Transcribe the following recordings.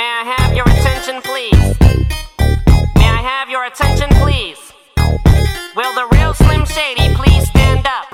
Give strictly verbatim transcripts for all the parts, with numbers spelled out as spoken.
May I have your attention, please? May I have your attention, please? Will the real Slim Shady please stand up?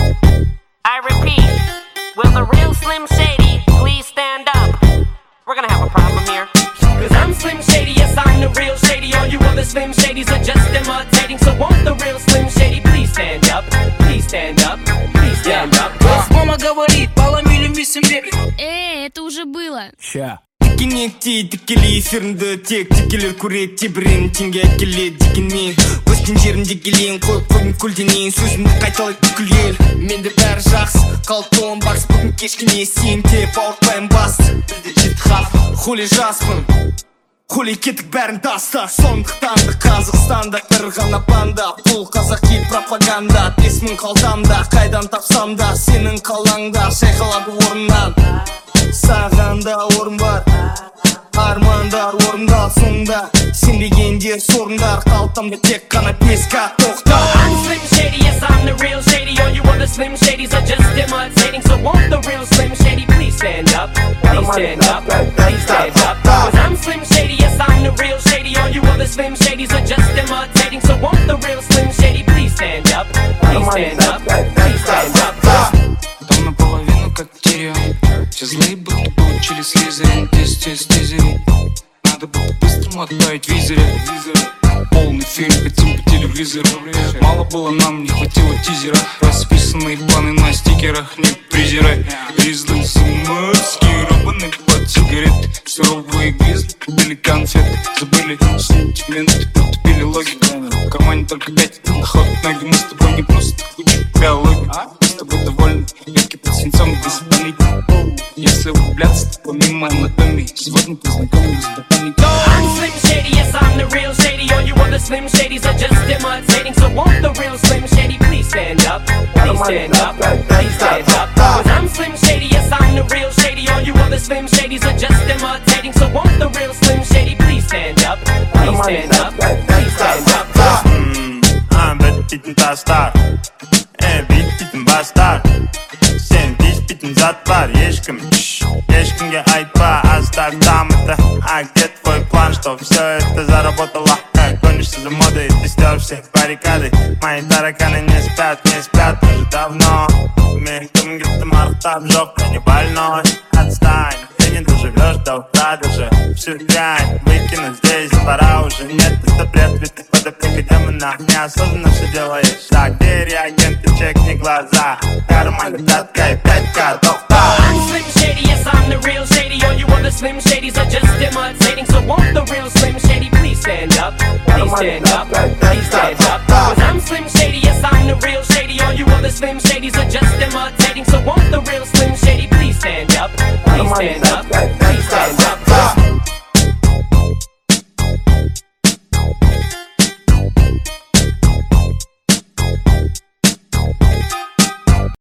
I repeat, will the real Slim Shady please stand up? We're gonna have a problem here. Cause I'm Slim Shady, yes I'm the real Shady. All you other Slim Shadys are just imitating. So won't the real Slim Shady please stand up? Please stand up, please stand up. Мама говорит, поломили себе. Э, это уже было. Ща. Тикинекти, тикили эфирінде тек тикелер көреді тебірен теңге әкеледі дегенмен өскен жерінде келейін қойып қойдың көлденейін сөзімді қайталайды бүкіл ел менде бәрі жақсы қалыптуым бақс бүгін кешкіне сен теп ауыртпаймын бас бізде жеті хақ хули жаспын хули кеттік бәрін таста сондықтан да қазақстанда бір ғана банда бұл қазақи пропаганда бес мың қалтамда қайдан тапсам да сенің қалаңда шайқалады орыннан саған да орын бар армандар орындалсын да сенбегендер сорындар қалтамда тек қана песка тоқта. I'm Slim Shady, yes I'm the real Shady. All you other Slim Shadys are just imitating. So won't the real Slim Shady please stand up? Please stand up, please stand up. Cause I'm Slim Shady, yes I'm the real Shady. All you other Slim Shadys are just imitating. So won't the real Slim Shady please stand up? Please stand up, please stand up. Там наполовину как терял. Все злые будто получили слизерин. Тез, тез, тезерин. Надо было быстрому отправить визоры. Полный фильм хотим по телевизору. Мало было нам, не хватило тизера. Расписанные планы на стикерах, не презирай. Издался морский рубаный под сигареты. Суровые гризли, купили конфеты. Забыли сантименты, потупили логику. В кармане только пять, на ход ноги. Мы с тобой не просто учим биологию. Мы с тобой довольны, веки под свинцом без паники. Если углубляться, то помимо анатомии сегодня познакомились с ботаникой. I'm Slim Shady, yes I'm the real Shady. All you other Slim Shadys are just imitating. So won't the real Slim Shady please stand up? Please stand up, please stand up. Cause I'm Slim Shady, yes I'm the real Shady. All you other Slim Shadys are just imitating. So won't the real Slim Shady please stand up? Please stand up, please stand up. I'm bittin' tastar, eh bittin' bastar. Sen pis bittin' zat var, ешкім, ешкімге айтпа, астар дамыта. А где твой план, что все это заработало? Гонишься за модой, ты стер всех баррикады. Мои тараканы не спят, не спят уже давно. Мен кім где-то мархтап, жопка не больной. Отстань, ты не доживешь до утра даже. Всю дрянь выкинуть здесь пора уже. Нет, это бред, ведь ты под опекой демона. Неосознанно все делаешь. Так, где реагенты, чекни глаза. Карман датка и пять картов. I'm Slim Shady, yes I'm the real Shady. All you other Slim Shadys are just imitating. So won't the real Slim Shady please stand up? Please stand up, please stand up. Cause I'm Slim Shady, yes I'm the real Shady. All you other Slim Shadys are just imitating. So won't the real Slim Shady please stand up? Please stand up.